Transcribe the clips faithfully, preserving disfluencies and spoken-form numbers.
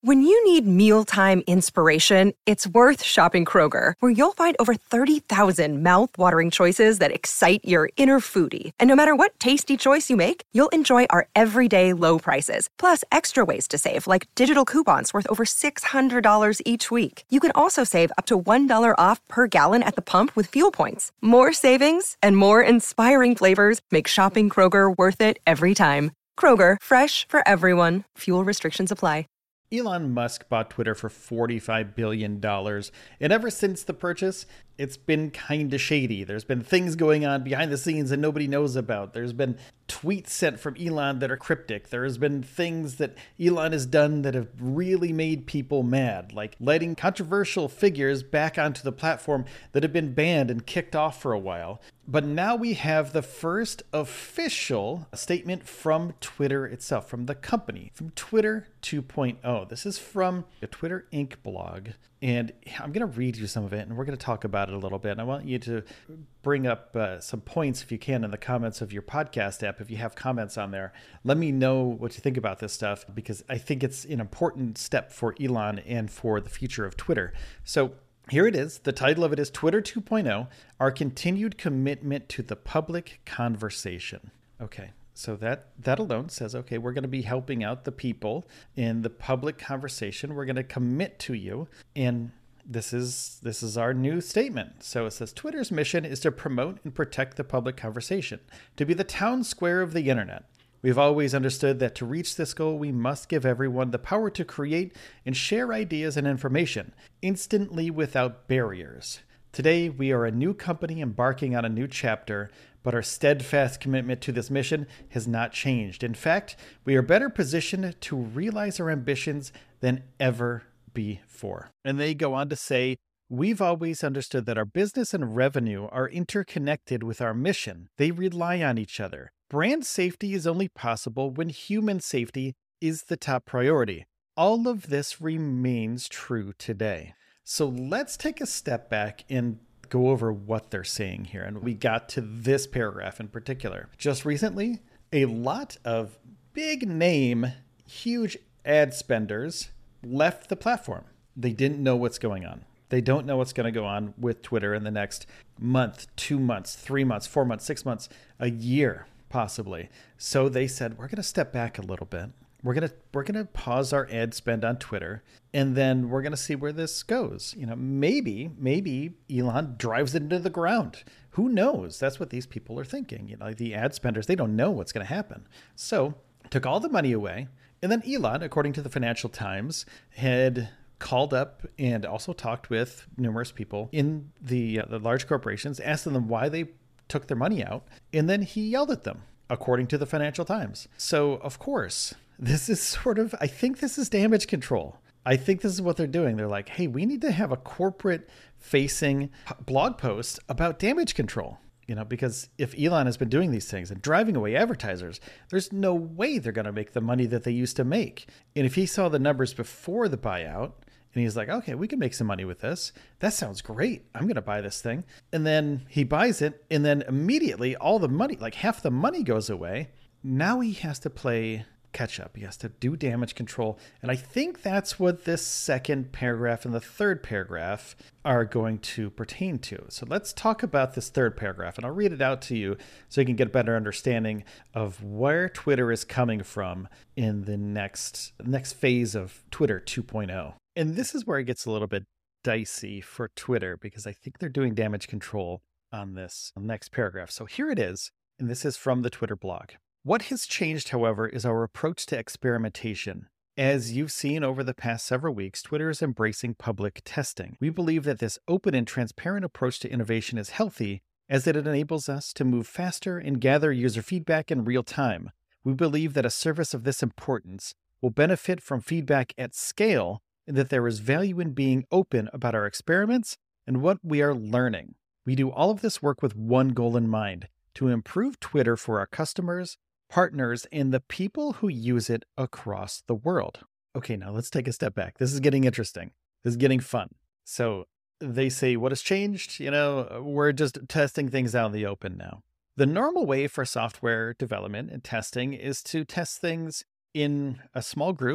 When you need mealtime inspiration, it's worth shopping Kroger, where you'll find over thirty thousand mouth-watering choices that excite your inner foodie. And no matter what tasty choice you make, you'll enjoy our everyday low prices, plus extra ways to save, like digital coupons worth over six hundred dollars each week. You can also save up to one dollar off per gallon at the pump with fuel points. More savings and more inspiring flavors make shopping Kroger worth it every time. Kroger, fresh for everyone. Fuel restrictions apply. Elon Musk bought Twitter for forty-five billion dollars, and ever since the purchase, it's been kind of shady. There's been things going on behind the scenes that nobody knows about. There's been tweets sent from Elon that are cryptic. There's been things that Elon has done that have really made people mad, like letting controversial figures back onto the platform that have been banned and kicked off for a while. But now we have the first official statement from Twitter itself, from the company, from Twitter two point oh. This is from a Twitter Incorporated blog, and I'm going to read you some of it, and we're going to talk about it a little bit. And I want you to bring up uh, some points, if you can, in the comments of your podcast app. If you have comments on there, let me know what you think about this stuff, because I think it's an important step for Elon and for the future of Twitter. So here it is. The title of it is Twitter two point oh, Our Continued Commitment to the Public Conversation. Okay, so that, that alone says, okay, we're going to be helping out the people in the public conversation. We're going to commit to you. And this is this is our new statement. So it says, Twitter's mission is to promote and protect the public conversation, to be the town square of the internet. We've always understood that to reach this goal, we must give everyone the power to create and share ideas and information instantly without barriers. Today, we are a new company embarking on a new chapter, but our steadfast commitment to this mission has not changed. In fact, we are better positioned to realize our ambitions than ever before. And they go on to say, we've always understood that our business and revenue are interconnected with our mission. They rely on each other. Brand safety is only possible when human safety is the top priority. All of this remains true today. So let's take a step back and go over what they're saying here. And we got to this paragraph in particular. Just recently, a lot of big name, huge ad spenders left the platform. They didn't know what's going on. They don't know what's going to go on with Twitter in the next month, two months, three months, four months, six months, a year, possibly. So they said, we're going to step back a little bit. We're going to we're going to pause our ad spend on Twitter, and then we're going to see where this goes. You know, maybe, maybe Elon drives it into the ground. Who knows? That's what these people are thinking. You know, the ad spenders, they don't know what's going to happen. So took all the money away. And then Elon, according to the Financial Times, had called up and also talked with numerous people in the, uh, the large corporations, asked them why they took their money out. And then he yelled at them, according to the Financial Times. So, of course, this is sort of, I think this is damage control. I think this is what they're doing. They're like, hey, we need to have a corporate facing blog post about damage control. You know, because if Elon has been doing these things and driving away advertisers, there's no way they're going to make the money that they used to make. And if he saw the numbers before the buyout and he's like, okay, we can make some money with this. That sounds great. I'm going to buy this thing. And then he buys it. And then immediately all the money, like half the money goes away. Now he has to play catch up. He has to do damage control. And I think that's what this second paragraph and the third paragraph are going to pertain to. So let's talk about this third paragraph, and I'll read it out to you so you can get a better understanding of where Twitter is coming from in the next, next phase of Twitter two point oh. And this is where it gets a little bit dicey for Twitter, because I think they're doing damage control on this next paragraph. So here it is, and this is from the Twitter blog. What has changed, however, is our approach to experimentation. As you've seen over the past several weeks, Twitter is embracing public testing. We believe that this open and transparent approach to innovation is healthy, as it enables us to move faster and gather user feedback in real time. We believe that a service of this importance will benefit from feedback at scale, and that there is value in being open about our experiments and what we are learning. We do all of this work with one goal in mind: to improve Twitter for our customers, partners, and the people who use it across the world. Okay, now let's take a step back. This is getting interesting. This is getting fun. So they say, what has changed? You know, we're just testing things out in the open now. The normal way for software development and testing is to test things in a small group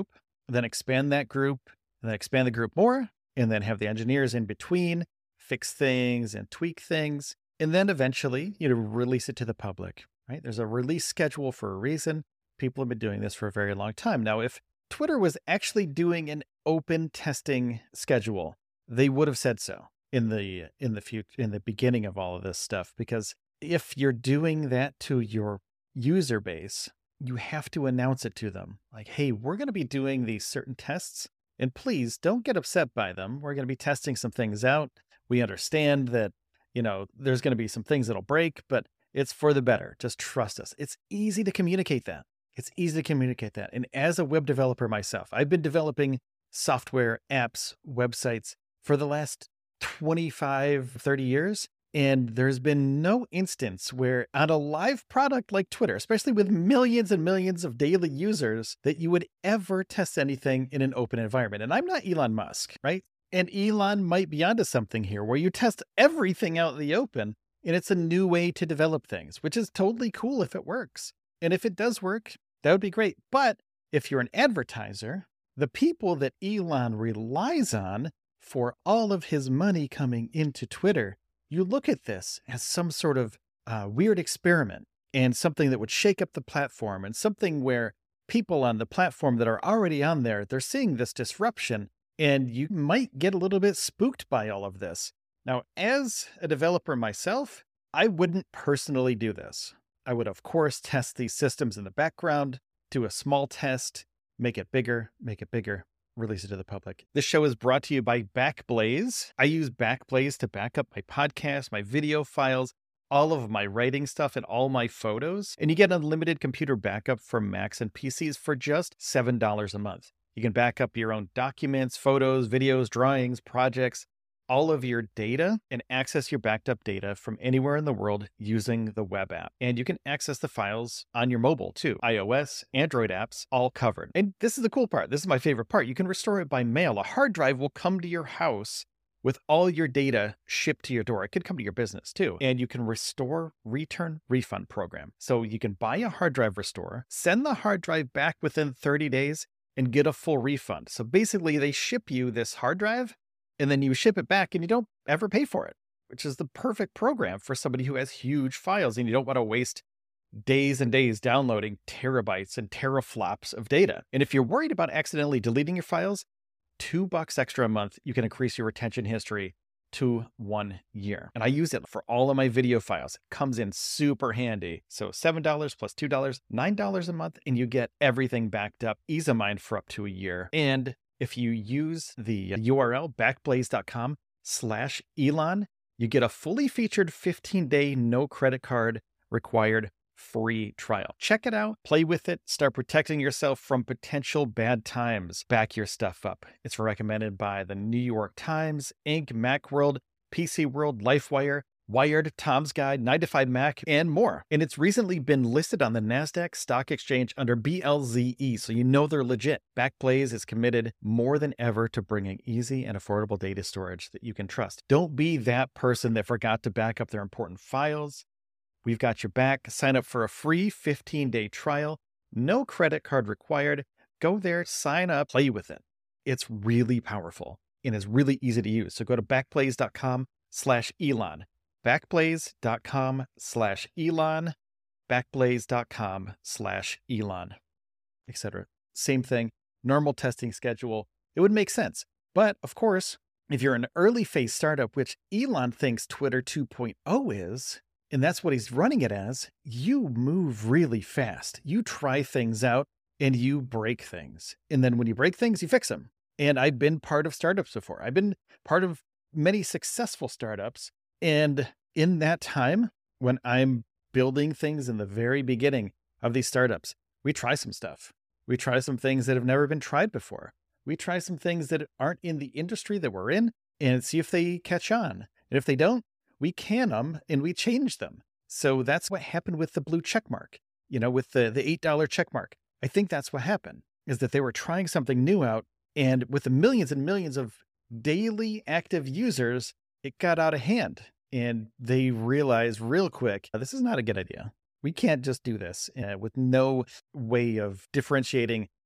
then expand that group, and then expand the group more, and then have the engineers in between fix things and tweak things. And then eventually, you know, release it to the public, right? There's a release schedule for a reason. People have been doing this for a very long time. Now, if Twitter was actually doing an open testing schedule, they would have said so in the in the future, in the beginning of all of this stuff. Because if you're doing that to your user base, you have to announce it to them. Like, hey, we're going to be doing these certain tests, and please don't get upset by them. We're going to be testing some things out. We understand that, you know, there's going to be some things that'll break, but it's for the better. Just trust us. It's easy to communicate that. It's easy to communicate that. And as a web developer myself, I've been developing software, apps, websites for the last twenty-five, thirty years. And there's been no instance where on a live product like Twitter, especially with millions and millions of daily users, that you would ever test anything in an open environment. And I'm not Elon Musk, right? And Elon might be onto something here where you test everything out in the open, and it's a new way to develop things, which is totally cool if it works. And if it does work, that would be great. But if you're an advertiser, the people that Elon relies on for all of his money coming into Twitter, you look at this as some sort of uh, weird experiment and something that would shake up the platform, and something where people on the platform that are already on there, they're seeing this disruption, and you might get a little bit spooked by all of this. Now, as a developer myself, I wouldn't personally do this. I would, of course, test these systems in the background, do a small test, make it bigger, make it bigger, release it to the public. This show is brought to you by Backblaze. I use Backblaze to back up my podcast, my video files, all of my writing stuff, and all my photos. And you get unlimited computer backup from Macs and P Cs for just seven dollars a month. You can back up your own documents, photos, videos, drawings, projects, all of your data, and access your backed up data from anywhere in the world using the web app. And you can access the files on your mobile too. iOS, Android apps, all covered. And this is the cool part. This is my favorite part. You can restore it by mail. A hard drive will come to your house with all your data shipped to your door. It could come to your business too. And you can restore, return, refund program. So you can buy a hard drive restore, send the hard drive back within thirty days, and get a full refund. So basically they ship you this hard drive, and then you ship it back and you don't ever pay for it, which is the perfect program for somebody who has huge files and you don't want to waste days and days downloading terabytes and teraflops of data. And if you're worried about accidentally deleting your files, two bucks extra a month, you can increase your retention history to one year. And I use it for all of my video files. It comes in super handy. So seven dollars plus two dollars, nine dollars a month, and you get everything backed up, ease of mind for up to a year. And if you use the U R L backblaze.com slash Elon, you get a fully featured fifteen day, no credit card required free trial. Check it out, play with it, start protecting yourself from potential bad times. Back your stuff up. It's recommended by the New York Times, Inc, Macworld, P C World, LifeWire, Wired, Tom's Guide, nine to five Mac, and more. And it's recently been listed on the NASDAQ stock exchange under B L Z E, so you know they're legit. Backblaze is committed more than ever to bringing easy and affordable data storage that you can trust. Don't be that person that forgot to back up their important files. We've got your back. Sign up for a free fifteen day trial. No credit card required. Go there, sign up, play with it. It's really powerful and it's really easy to use. So go to backblaze.com slash Elon. Backblaze.com slash Elon, backblaze.com slash Elon, et cetera. Same thing, normal testing schedule. It would make sense. But of course, if you're an early phase startup, which Elon thinks Twitter two point oh is, and that's what he's running it as, you move really fast. You try things out and you break things. And then when you break things, you fix them. And I've been part of startups before. I've been part of many successful startups. And in that time, when I'm building things in the very beginning of these startups, we try some stuff. We try some things that have never been tried before. We try some things that aren't in the industry that we're in and see if they catch on. And if they don't, we can them and we change them. So that's what happened with the blue check mark, you know, with the, the eight dollar check mark. I think that's what happened, is that they were trying something new out. And with the millions and millions of daily active users, it got out of hand and they realized real quick, this is not a good idea. We can't just do this uh, with no way of differentiating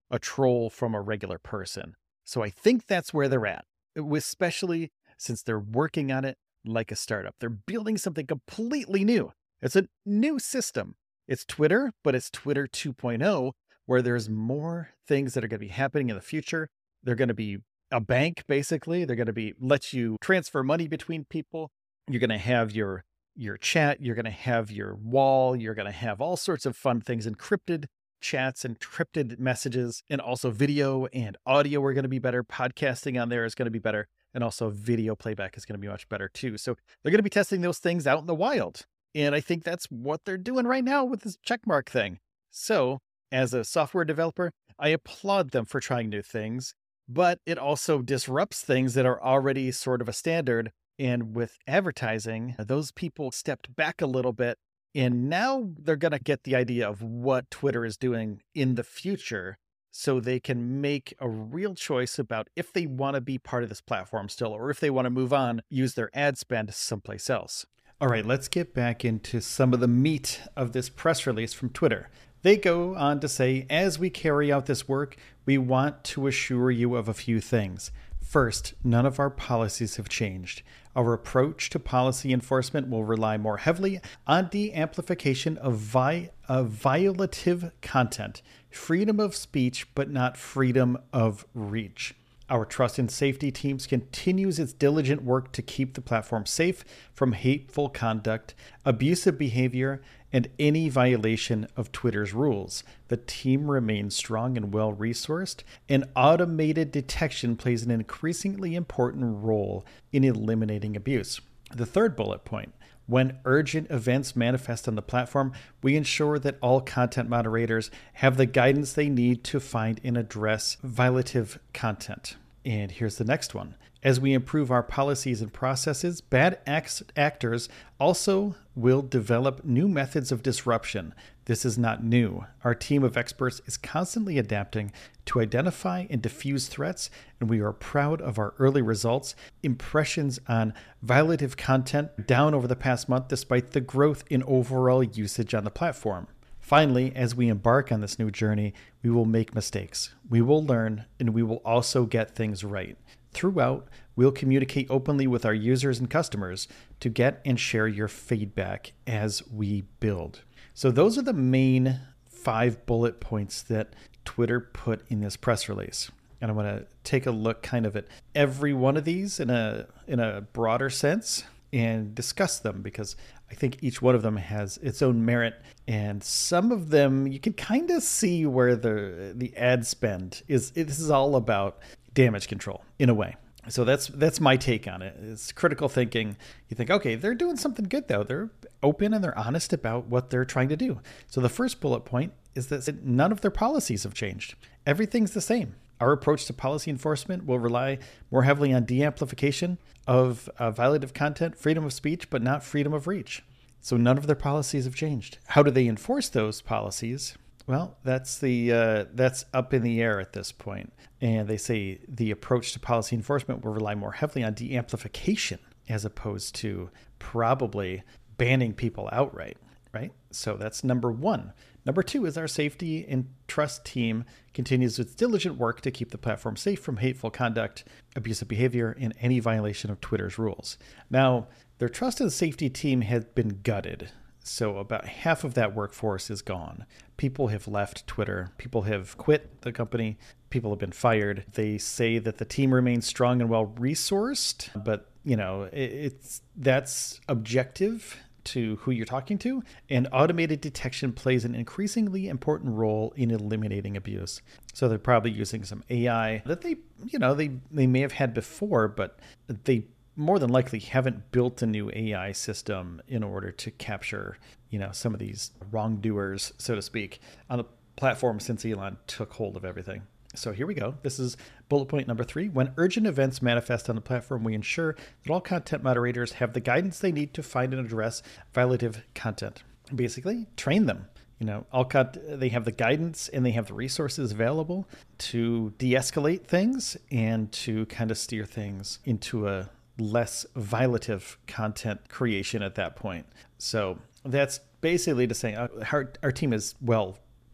a troll from a regular person. So I think that's where they're at, especially since they're working on it like a startup. They're building something completely new. It's a new system. It's Twitter, but it's Twitter two point oh, where there's more things that are going to be happening in the future. They're going to be a bank, basically. They're going to be let you transfer money between people. You're going to have your your chat. You're going to have your wall. You're going to have all sorts of fun things, encrypted chats, encrypted messages, and also video and audio are going to be better. Podcasting on there is going to be better. And also video playback is going to be much better too. So they're going to be testing those things out in the wild. And I think that's what they're doing right now with this checkmark thing. So as a software developer, I applaud them for trying new things, but it also disrupts things that are already sort of a standard. And with advertising, those people stepped back a little bit. And now they're going to get the idea of what Twitter is doing in the future, so they can make a real choice about if they want to be part of this platform still, or if they want to move on, use their ad spend someplace else. All right, let's get back into some of the meat of this press release from Twitter. They go on to say, as we carry out this work, we want to assure you of a few things. First, none of our policies have changed. Our approach to policy enforcement will rely more heavily on de-amplification of, vi- of violative content, freedom of speech, but not freedom of reach. Our trust and safety teams continues its diligent work to keep the platform safe from hateful conduct, abusive behavior, and any violation of Twitter's rules. The team remains strong and well-resourced, and automated detection plays an increasingly important role in eliminating abuse. The third bullet point. When urgent events manifest on the platform, we ensure that all content moderators have the guidance they need to find and address violative content. And here's the next one. As we improve our policies and processes, bad act- actors also will develop new methods of disruption. This is not new. Our team of experts is constantly adapting to identify and diffuse threats, and we are proud of our early results. Impressions on violative content down over the past month despite the growth in overall usage on the platform. Finally, as we embark on this new journey, we will make mistakes. We will learn, and we will also get things right. Throughout, we'll communicate openly with our users and customers to get and share your feedback as we build. So those are the main five bullet points that Twitter put in this press release. And I want to take a look kind of at every one of these in a in a broader sense and discuss them, because I think each one of them has its own merit, and some of them you can kind of see where the the ad spend is. This is all about damage control in a way. So that's that's my take on it. It's critical thinking. You think, okay, they're doing something good though. They're open and they're honest about what they're trying to do. So the first bullet point is that none of their policies have changed. Everything's the same. Our approach to policy enforcement will rely more heavily on de-amplification of uh, violative content, freedom of speech, but not freedom of reach. So none of their policies have changed. How do they enforce those policies? Well, that's the uh, that's up in the air at this point. And they say the approach to policy enforcement will rely more heavily on de-amplification as opposed to probably banning people outright, right? So that's number one. Number two is our safety and trust team continues its diligent work to keep the platform safe from hateful conduct, abusive behavior, and any violation of Twitter's rules. Now, their trust and safety team has been gutted. So about half of that workforce is gone. People have left Twitter. People have quit the company. People have been fired. They say that the team remains strong and well-resourced, but you know, it's that's objective to who you're talking to, and automated detection plays an increasingly important role in eliminating abuse. So they're probably using some A I that they, you know, they, they may have had before, but they more than likely haven't built a new A I system in order to capture, you know, some of these wrongdoers, so to speak, on the platform since Elon took hold of everything. So here we go. This is bullet point number three. When urgent events manifest on the platform, we ensure that all content moderators have the guidance they need to find and address violative content. Basically, train them. You know, all con- they have the guidance and they have the resources available to de-escalate things and to kind of steer things into a less violative content creation at that point. So that's basically to say uh, our, our team is well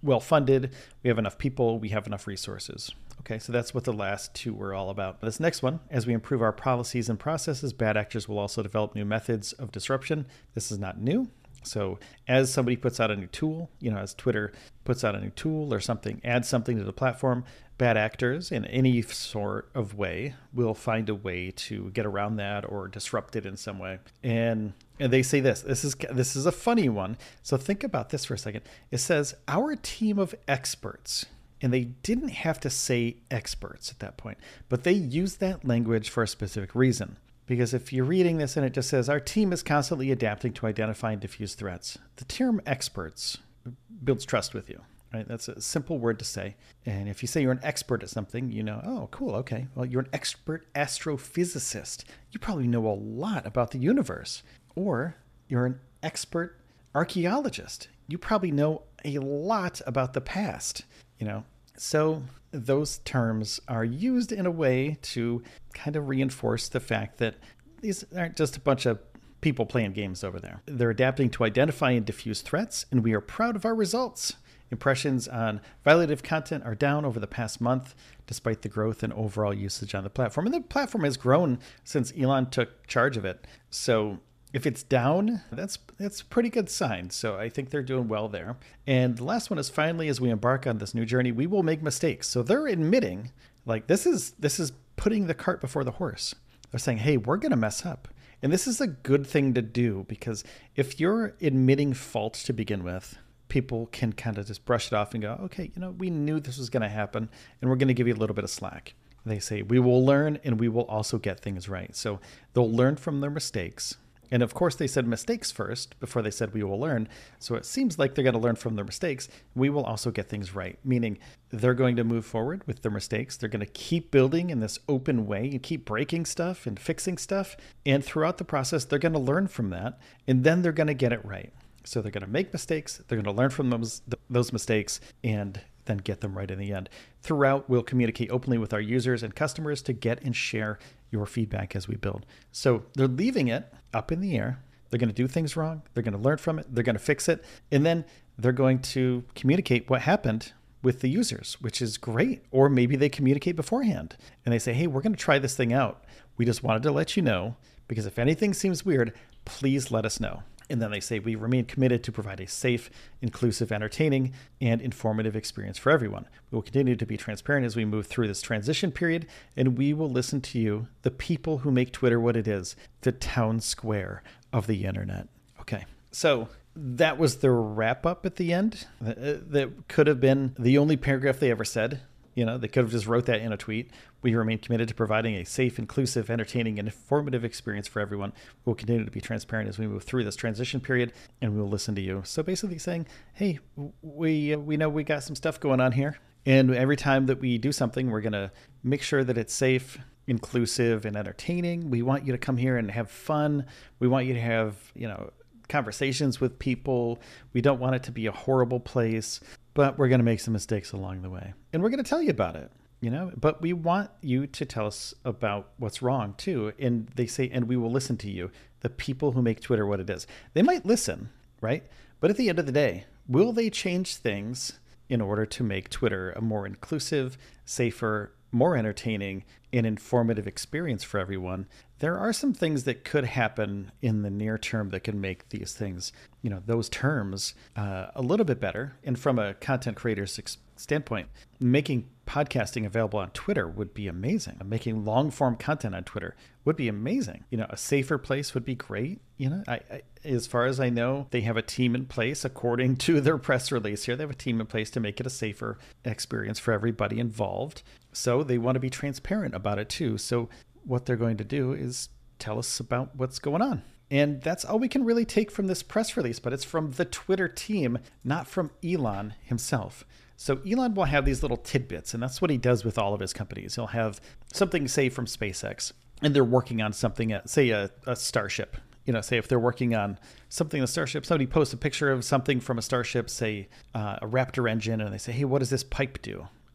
well funded, we have enough people, we have enough resources. Okay, so that's what the last two were all about. This next one, as we improve our policies and processes, bad actors will also develop new methods of disruption. This is not new. So as somebody puts out a new tool, you know, as Twitter puts out a new tool or something, adds something to the platform, bad actors in any sort of way will find a way to get around that or disrupt it in some way. And and they say this, this is this is a funny one. So think about this for a second. It says, our team of experts. And they didn't have to say experts at that point, but they used that language for a specific reason. Because if you're reading this and it just says, our team is constantly adapting to identify and diffuse threats, the term experts builds trust with you, right? That's a simple word to say. And if you say you're an expert at something, you know, oh, cool, okay. Well, you're an expert astrophysicist. You probably know a lot about the universe. Or you're an expert archaeologist. You probably know a lot about the past, you know? So those terms are used in a way to kind of reinforce the fact that these aren't just a bunch of people playing games over there. They're adapting to identify and diffuse threats, and we are proud of our results. Impressions on violative content are down over the past month, despite the growth in overall usage on the platform. And the platform has grown since Elon took charge of it. So if it's down, that's that's a pretty good sign. So I think they're doing well there. And the last one is, finally, as we embark on this new journey, we will make mistakes. So they're admitting, like, this is this is putting the cart before the horse. They're saying, hey, we're going to mess up. And this is a good thing to do, because if you're admitting fault to begin with, people can kind of just brush it off and go, okay, you know, we knew this was going to happen, and we're going to give you a little bit of slack. They say, we will learn, and we will also get things right. So they'll learn from their mistakes. And of course, they said mistakes first before they said we will learn. So it seems like they're going to learn from their mistakes. We will also get things right, meaning they're going to move forward with their mistakes. They're going to keep building in this open way and keep breaking stuff and fixing stuff. And throughout the process, they're going to learn from that. And then they're going to get it right. So they're going to make mistakes. They're going to learn from those, those mistakes and then get them right in the end. Throughout, we'll communicate openly with our users and customers to get and share your feedback as we build. So they're leaving it up in the air. They're going to do things wrong. They're going to learn from it. They're going to fix it. And then they're going to communicate what happened with the users, which is great. Or maybe they communicate beforehand and they say, hey, we're going to try this thing out. We just wanted to let you know, because if anything seems weird, please let us know. And then they say, we remain committed to provide a safe, inclusive, entertaining, and informative experience for everyone. We will continue to be transparent as we move through this transition period, and we will listen to you, the people who make Twitter what it is, the town square of the internet. Okay, so that was the wrap up at the end. That could have been the only paragraph they ever said. You know, they could have just wrote that in a tweet. We remain committed to providing a safe, inclusive, entertaining, and informative experience for everyone. We'll continue to be transparent as we move through this transition period, and we'll listen to you. So basically saying, hey, we we know we got some stuff going on here. And every time that we do something, we're going to make sure that it's safe, inclusive, and entertaining. We want you to come here and have fun. We want you to have, you know, conversations with people. We don't want it to be a horrible place. But we're going to make some mistakes along the way. And we're going to tell you about it, you know, but we want you to tell us about what's wrong too. And they say, and we will listen to you, the people who make Twitter what it is. They might listen, right? But at the end of the day, will they change things in order to make Twitter a more inclusive, safer, more entertaining, and informative experience for everyone? There are some things that could happen in the near term that can make these things, you know, those terms uh, a little bit better. And from a content creator's standpoint, making podcasting available on Twitter would be amazing. Making long form content on Twitter would be amazing. You know, a safer place would be great. You know, I, I, as far as I know, they have a team in place, according to their press release here. They have a team in place to make it a safer experience for everybody involved. So they want to be transparent about it too. So what they're going to do is tell us about what's going on. And that's all we can really take from this press release, but it's from the Twitter team, not from Elon himself. So Elon will have these little tidbits, and that's what he does with all of his companies. He'll have something, say, from SpaceX, and they're working on something, at, say, a, a Starship. You know, say if they're working on something, a Starship, somebody posts a picture of something from a Starship, say uh, a Raptor engine, and they say, hey, what does this pipe do?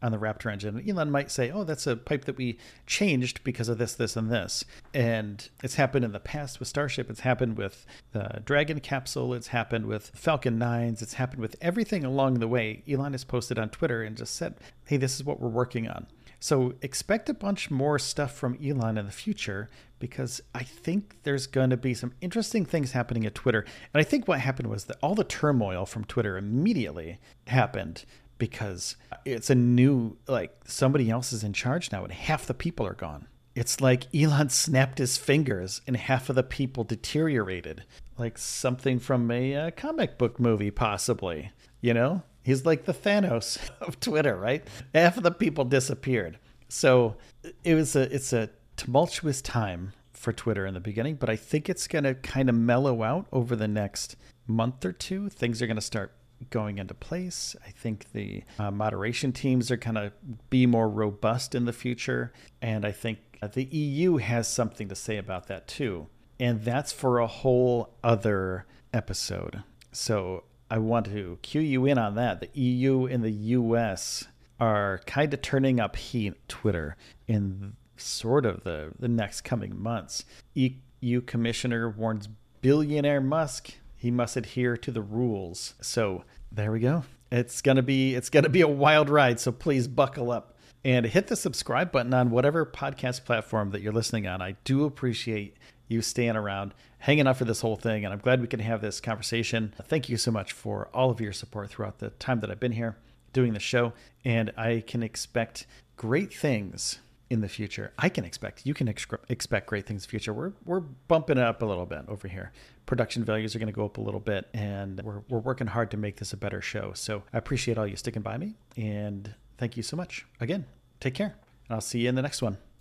on the Raptor engine. And Elon might say, oh, that's a pipe that we changed because of this, this, and this. And it's happened in the past with Starship. It's happened with the Dragon capsule. It's happened with Falcon nines. It's happened with everything along the way. Elon has posted on Twitter and just said, hey, this is what we're working on. So expect a bunch more stuff from Elon in the future, because I think there's going to be some interesting things happening at Twitter. And I think what happened was that all the turmoil from Twitter immediately happened because it's a new, like, somebody else is in charge now and half the people are gone. It's like Elon snapped his fingers and half of the people deteriorated, like something from a uh, comic book movie, possibly, you know? He's like the Thanos of Twitter, right? Half of the people disappeared. So it was a it's a tumultuous time for Twitter in the beginning, but I think it's going to kind of mellow out over the next month or two. Things are going to start going into place. I think the uh, moderation teams are going to be more robust in the future. And I think the E U has something to say about that too. And that's for a whole other episode. So I want to cue you in on that. The E U and the U S are kind of turning up heat Twitter in sort of the, the next coming months. E U Commissioner warns billionaire Musk he must adhere to the rules. So there we go. It's gonna be it's gonna be a wild ride. So please buckle up and hit the subscribe button on whatever podcast platform that you're listening on. I do appreciate you staying around, hanging out for this whole thing, and I'm glad we can have this conversation. Thank you so much for all of your support throughout the time that I've been here doing the show, and I can expect great things in the future. I can expect, you can ex- expect great things in the future. We're we're bumping it up a little bit over here. Production values are going to go up a little bit, and we're we're working hard to make this a better show. So I appreciate all you sticking by me, and thank you so much. Again, take care, and I'll see you in the next one.